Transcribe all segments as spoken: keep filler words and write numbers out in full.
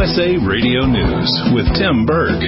S A Radio News with Tim Berg.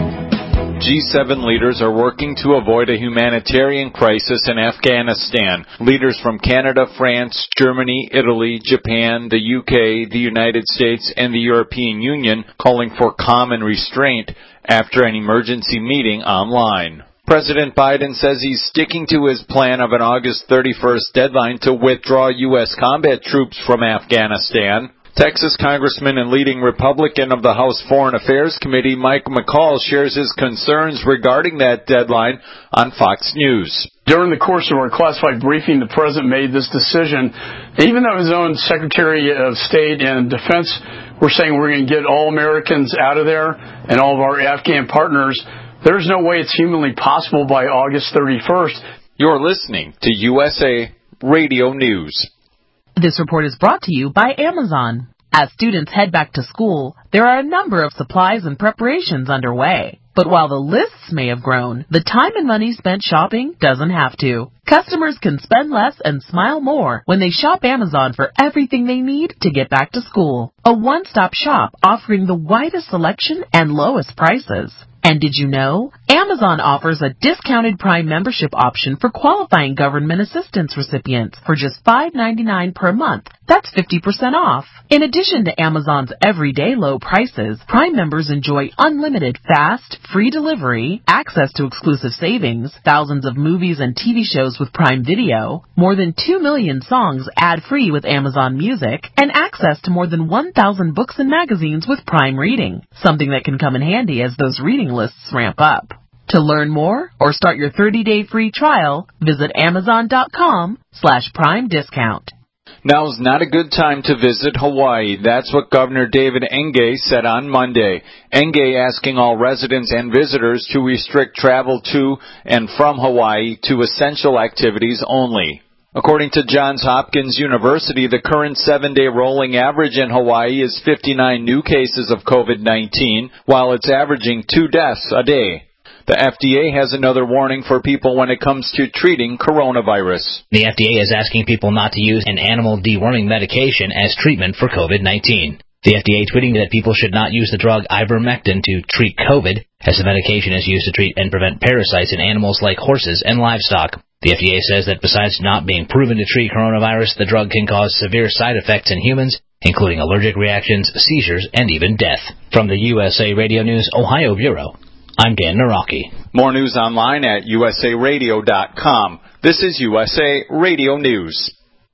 G seven leaders are working to avoid a humanitarian crisis in Afghanistan. Leaders from Canada, France, Germany, Italy, Japan, the U K, the United States, and the European Union calling for calm and restraint after an emergency meeting online. President Biden says he's sticking to his plan of an August thirty-first deadline to withdraw U S combat troops from Afghanistan. Texas Congressman and leading Republican of the House Foreign Affairs Committee, Mike McCall, shares his concerns regarding that deadline on Fox News. During the course of our classified briefing, the President made this decision. Even though his own Secretary of State and Defense were saying we're going to get all Americans out of there and all of our Afghan partners, there's no way it's humanly possible by August thirty-first. You're listening to U S A Radio News. This report is brought to you by Amazon. As students head back to school, there are a number of supplies and preparations underway. But while the lists may have grown, the time and money spent shopping doesn't have to. Customers can spend less and smile more when they shop Amazon for everything they need to get back to school. A one-stop shop offering the widest selection and lowest prices. And did you know? Amazon offers a discounted Prime membership option for qualifying government assistance recipients for just five ninety-nine per month. That's fifty percent off. In addition to Amazon's everyday low prices, Prime members enjoy unlimited fast, free delivery, access to exclusive savings, thousands of movies and T V shows with Prime Video, more than two million songs ad-free with Amazon Music, and access to more than one thousand books and magazines with Prime Reading, something that can come in handy as those reading lists ramp up. To learn more or start your thirty-day free trial, visit amazon.com slash prime discount. Now's not a good time to visit Hawaii. That's what Governor David Enge said on Monday. Enge asking all residents and visitors to restrict travel to and from Hawaii to essential activities only. According to Johns Hopkins University, the current seven-day rolling average in Hawaii is fifty-nine new cases of COVID nineteen, while it's averaging two deaths a day. The F D A has another warning for people when it comes to treating coronavirus. The F D A is asking people not to use an animal deworming medication as treatment for COVID nineteen. The F D A tweeting that people should not use the drug ivermectin to treat COVID, as the medication is used to treat and prevent parasites in animals like horses and livestock. The F D A says that besides not being proven to treat coronavirus, the drug can cause severe side effects in humans, including allergic reactions, seizures, and even death. From the U S A Radio News Ohio Bureau, I'm Dan Naraki. More news online at U S A radio dot com. This is U S A Radio News.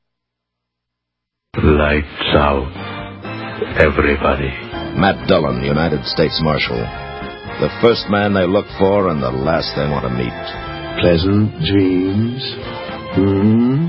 Lights out, everybody. Matt Dillon, United States Marshal. The first man they look for and the last they want to meet. Pleasant dreams. Hmm?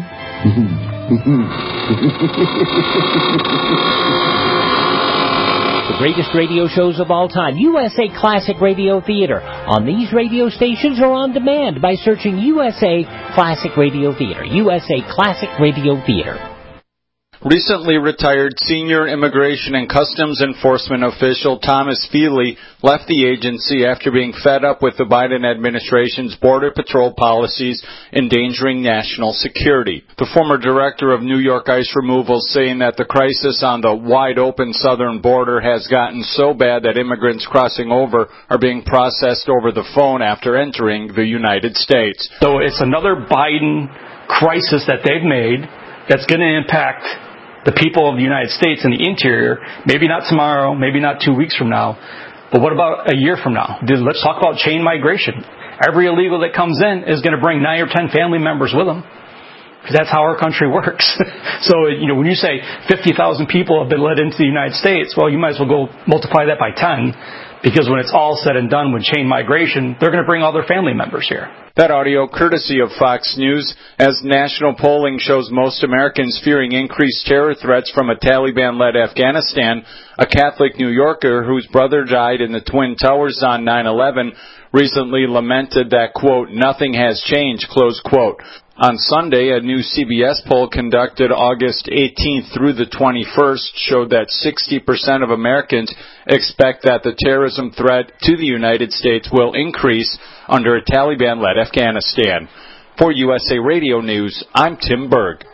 The greatest radio shows of all time, U S A Classic Radio Theater, on these radio stations or on demand by searching U S A Classic Radio Theater. U S A Classic Radio Theater. Recently retired senior Immigration and Customs Enforcement official Thomas Feely left the agency after being fed up with the Biden administration's Border Patrol policies endangering national security. The former director of New York ICE removal saying that the crisis on the wide-open southern border has gotten so bad that immigrants crossing over are being processed over the phone after entering the United States. So it's another Biden crisis that they've made that's going to impact the people of the United States in the interior, maybe not tomorrow, maybe not two weeks from now, but what about a year from now? Let's talk about chain migration. Every illegal that comes in is going to bring nine or ten family members with them, because that's how our country works. So, you know, when you say fifty thousand people have been let into the United States, well, you might as well go multiply that by ten, because when it's all said and done with chain migration, they're going to bring all their family members here. That audio courtesy of Fox News, as national polling shows most Americans fearing increased terror threats from a Taliban-led Afghanistan. A Catholic New Yorker whose brother died in the Twin Towers on nine eleven recently lamented that, quote, nothing has changed, close quote. On Sunday, a new C B S poll conducted August eighteenth through the twenty-first showed that sixty percent of Americans expect that the terrorism threat to the United States will increase under a Taliban-led Afghanistan. For U S A Radio News, I'm Tim Berg.